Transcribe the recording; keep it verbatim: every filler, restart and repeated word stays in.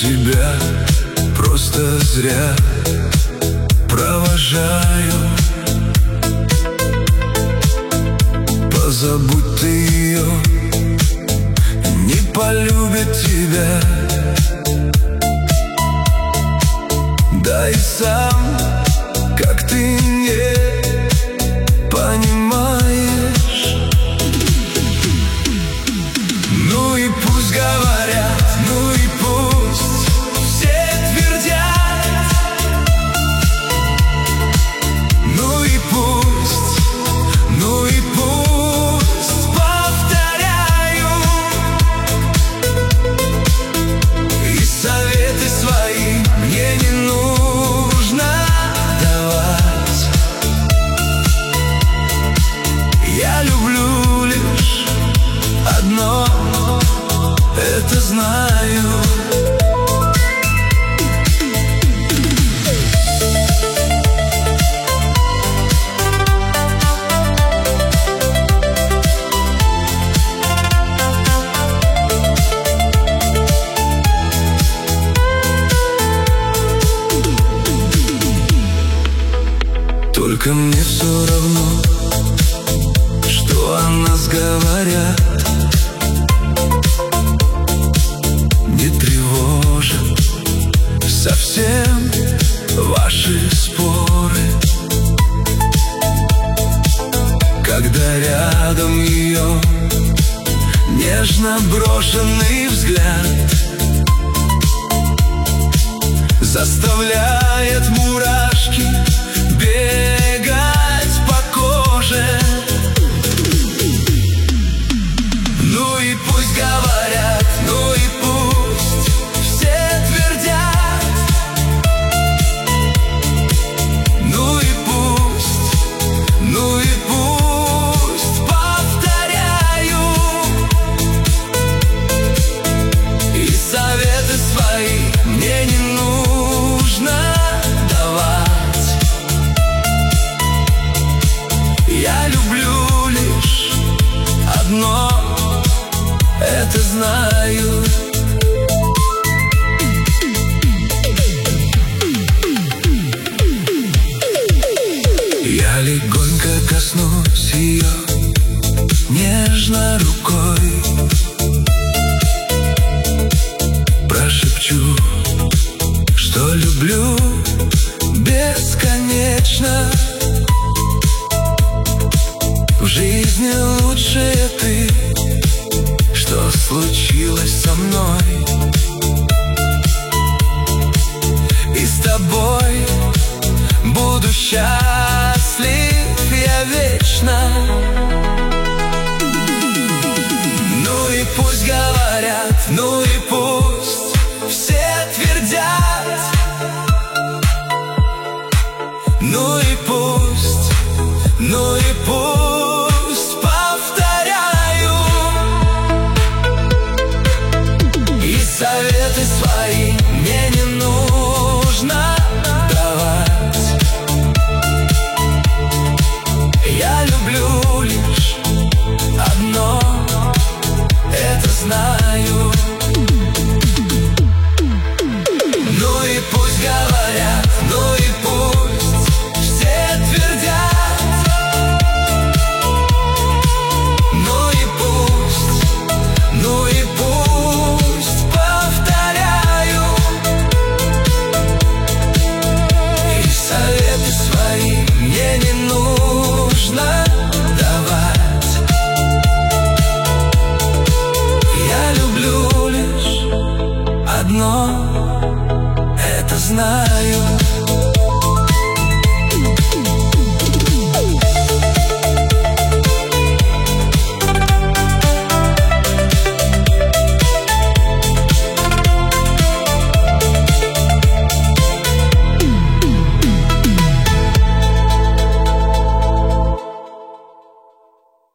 тебя просто зря провожаю. Позабудь ты ее, не полюбит тебя. Да и сам, как ты не понимаешь. Ну и пусть говорят, ну и пусть все твердят. Ну и пусть, ну и пусть повторяю. И советы свои мне не нужно давать. Я люблю лишь одно, это знаю. Только мне все равно, что о нас говорят. Не тревожат совсем ваши споры, когда рядом ее нежно брошенный взгляд заставляет мурашки бегать по коже. Ну и пусть говорят, ну и пусть все твердят. Ну и пусть, ну и пусть повторяю. И советы свои мне не нужно давать. Я люблю лишь одно, это знаю. Я легонько коснусь ее нежно рукой, прошепчу, что люблю бесконечно. В жизни лучшее ты, что случилось со мной. И с тобой буду счастлив я вечно. Ну и пусть говорят, ну и пусть все твердят. Ну и пусть, ну и пусть повторяю. И советы свои мне не нужно давать. Я люблю лишь одно, это знаю. Ну и пусть говорят, ну и пусть все твердят. Ну и пусть, ну и пусть повторяю. И советы свои мне не нужно давать. Я люблю лишь одно, это знаю.